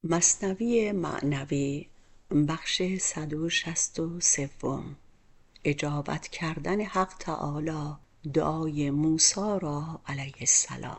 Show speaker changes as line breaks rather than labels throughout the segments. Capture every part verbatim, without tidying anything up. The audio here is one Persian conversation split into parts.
مثنوی معنوی بخش صد و شصت و سوم. اجابت کردن حق تعالی دعای موسی را علیه السلام.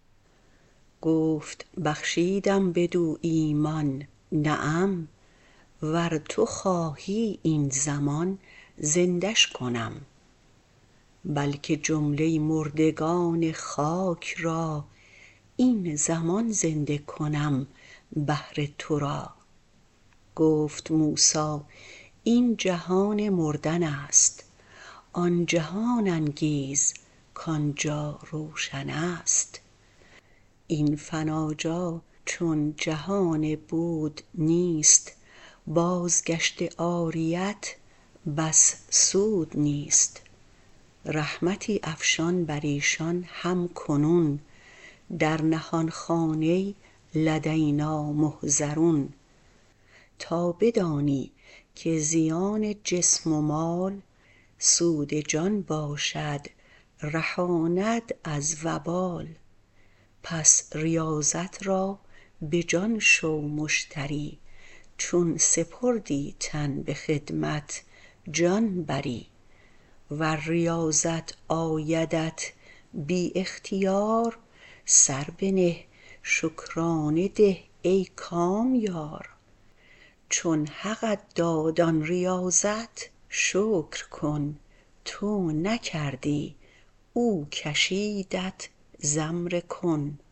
گفت بخشیدم بدو ایمان نعم، ور تو خواهی این زمان زندش کنم. بلکه جمله مردگان خاک را این زمان زنده کنم بهر تو را. گفت موسی این جهان مردن است، آن جهان انگیز کآنجا روشن است. این فنا جا چون جهان بود نیست، بازگشت عاریت بس سود نیست. رحمتی افشان بر ایشان هم کنون، در نهان خانه لدینا محضرون. تا بدانی که زیان جسم و مال، سود جان باشد رهاند از وبال. پس ریاضت را به جان شو مشتری، چون سپردی تن به خدمت جان بری. ور ریاضت آیدت بی اختیار، سر بنه شکرانه ده ای کامیار. چون حقت داد آن ریاضت شکر کن، تو نکردی او کشیدت ز امر کن.